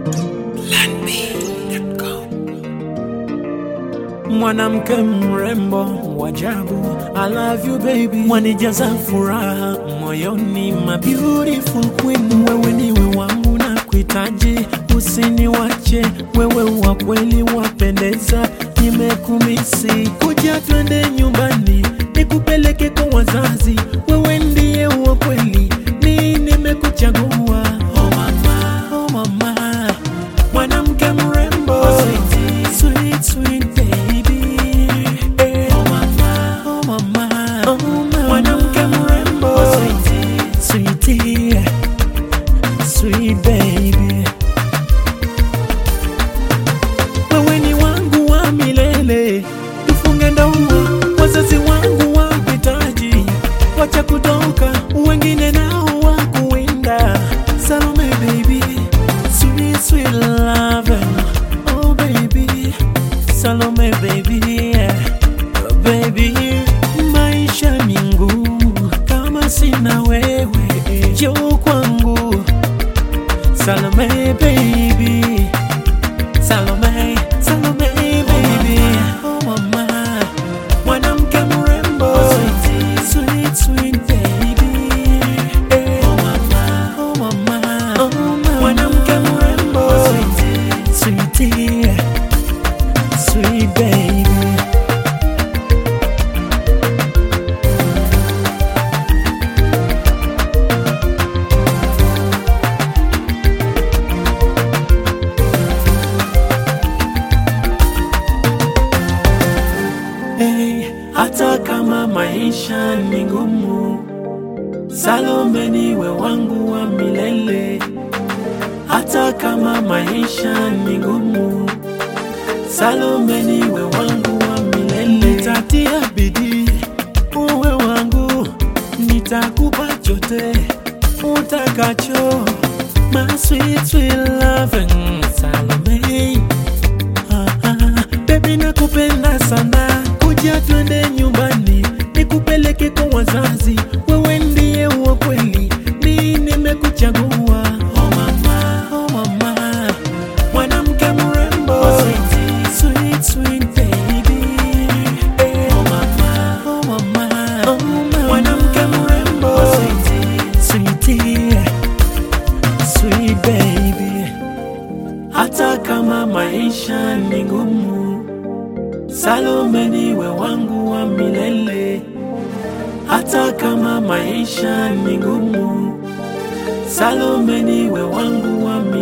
Mwanamke mrembo wajabu, I love you baby, wanijaza furaha moyoni, my beautiful queen. Wewe niwe wangu na kuhitaji, usiniwache, wewe wa kweli wapendeza, nimekumisi. Kuja twende nyumbani, nikupeleke kwa wazazi, wewe ndiye wa kweli, nimekuchagua. Oh mama, oh mama, mwanamke mrembo, sweet, sweet baby. Oh mama, oh mama, oh mama, mwanamke mrembo, sweetie, sweet baby. Wewe ni wangu wa milele, tufunge ndoa, wazazi wangu wahitaji, wacha kutoka, wengine nao wakuwinda. Salome baby, sweet, sweet love. Oh baby, Salome baby, yeah. Oh baby, maisha ni ngumu kama sina wewe, njoo kwangu. Salome baby, Salome, Salome baby. Oh mama, mwanamke mrembo, sweet, sweet baby. Oh mama, oh mama, oh mama, mwanamke mrembo, sweetie, sweet baby. Hey, hata kama maisha ni ngumu, Salome niwe wangu wa milele. Hata kama maisha ni ngumu, Salome niwe wangu wa milele. Nitatia bidii uwe wangu, nitakupa chote utakacho, my sweet, sweet loving Salome. Baby nakupenda sana, kuja twende nyumbani, nikupeleke kwa wazazi, wewe ndiye wa kweli, nimekuchagua. Oh mama, oh mama, mwanamke mrembo, sweet, sweet baby. Oh mama, oh mama, oh mama, mwanamke mrembo, sweetie, sweet baby. Hata kama maisha ni ngumu, Salome niwe wangu wa milele. Hata kama maisha ni ngumu, Salome niwe wangu wa milele.